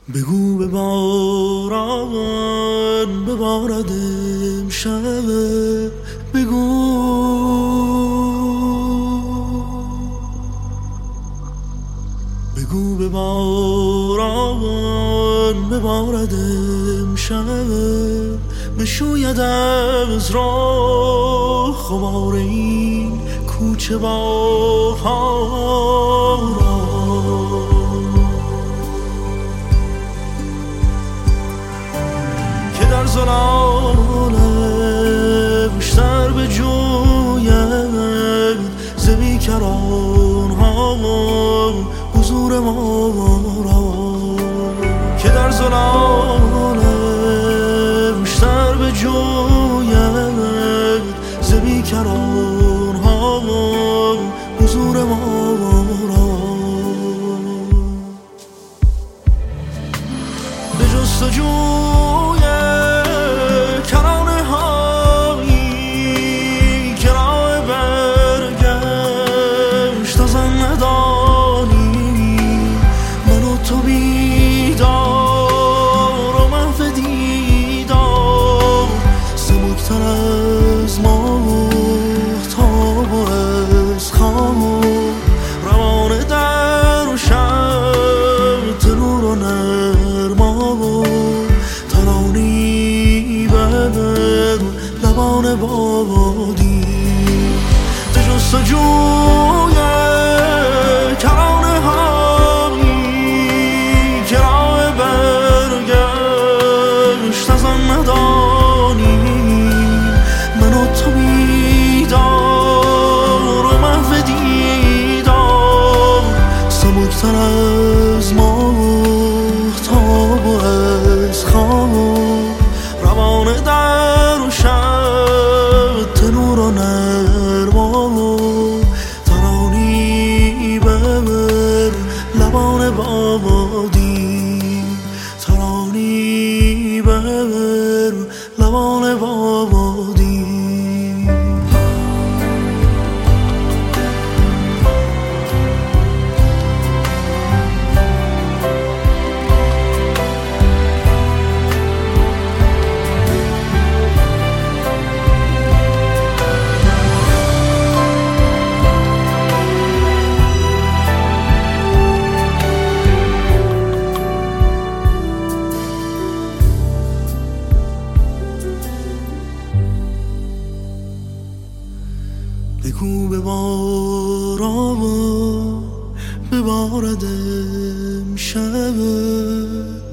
بگو به باران ببارد امشب، بگو به باران ببارد امشب، بشوید از راه خمار این کوچه باغ‌ها را، که در ظلالش سر بجوید ز بیکران‌ها حضور ما را، که در ظلالش سر بجوید ز بیکران‌ها حضور ما را، به جستجوی کرانه هایی که راه برگشت از آن ندانی، من و تو بیدار و محو دیدار، سبکتر از ماهتاب و از خواب، روانه در و شب تنور و نرما و ترانی بر لبان بادی، به جستجوی کرانه هایی که راه برگشت از آن ندانی، من و تو بیدار و محو دیدار، سبکتر از ماهتاب و از خواب، روانه در و شب تنور و نرما و ترانی بر لبان بادی، ترانی بر لبان بادی. بگو به باران ببارد امشب،